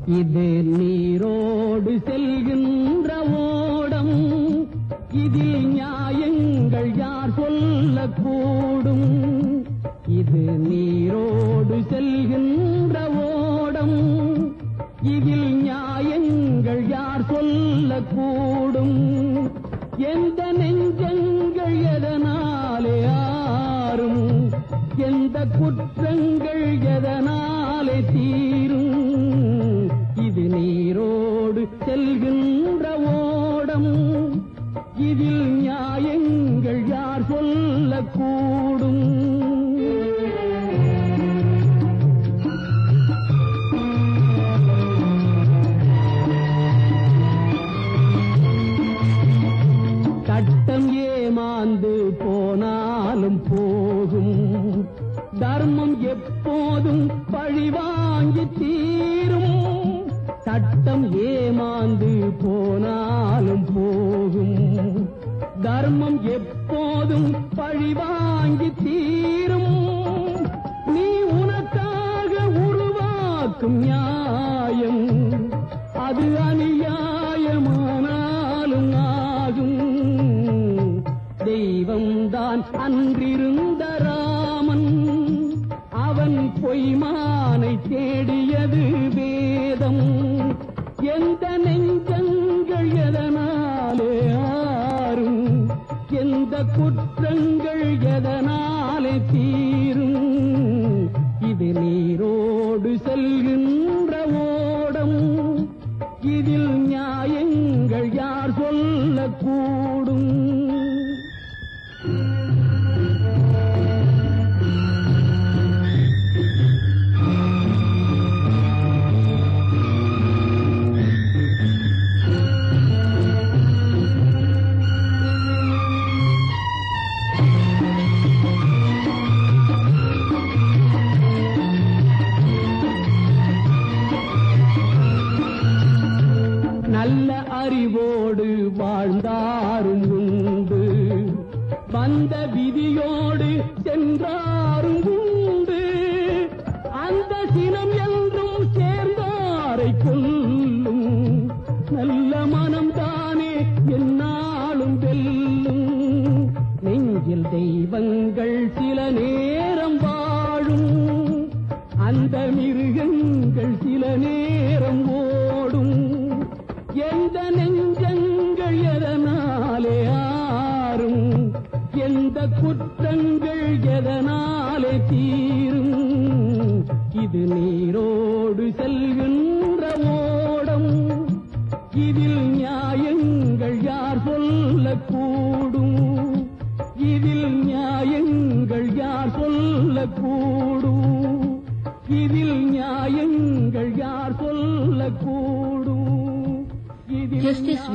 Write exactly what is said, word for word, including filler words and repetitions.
இது நீரோடு செல்கின்ற ஓடம், இதில் நியாயங்கள் யார் சொல்லக்கூடும்? இது நீரோடு செல்கின்ற ஓடம், இதில் நியாயங்கள் யார் சொல்லக்கூடும்? எந்த நெஞ்சங்கள் எதனாலே ஆறும், எந்த குற்றங்கள் எதனாலே தீரும்? இது நீரோடு செல்கின்ற ஓடம், இதில் நியாயங்கள் யார் சொல்லக்கூடும்? சட்டம் ஏமாந்து போனாலும் போகும், தர்மம் எப்போதும் பழிவாங்கி தீரும். சட்டம் ஏமாந்து போனாலும் போகும், தர்மம் எப்போதும் பழிவாங்கி தீரும். நீ உனக்காக உருவாக்கும் நியாயம் அது அநியாயமானாலும் ஆகும். தெய்வம்தான் அன்றிருந்த ராமன், அவன் பொய்மானை தேடியது வேதம். எந்த நெஞ்சங்கள் எதனாலே ஆறும், எந்த குற்றங்கள் எதனாலே தீரும்? இது நீரோடு செல்கின்ற ஓடம், இதில் நியாயங்கள் யார் சொல்லக்கூடும்? நல்ல அறிவோடு வாழ்ந்தாரும் உண்டு, வந்த விதியோடு சென்றாரும் உண்டு. அந்த சினம் என்றும் சேர்ந்தாரை கொல்லும், நல்ல மனம்தானே எந்நாளும் வெல்லும். நெஞ்சில் தெய்வங்கள் சில நேரம் வாழும், அந்த மிருகங்கள் சில நேரம் ஓடும். எந்த நெஞ்சங்கள் எதனாலே ஆறும், எந்த குற்றங்கள் எதனாலே தீரும்? இது நீரோடு செல்கின்ற ஓடம், இதில் நியாயங்கள் யார் சொல்லக்கூடும்? இதில் நியாயங்கள் யார் சொல்லக்கூடும்? இதில் நியாயங்கள் யார் சொல்லக்கூடும்? Justice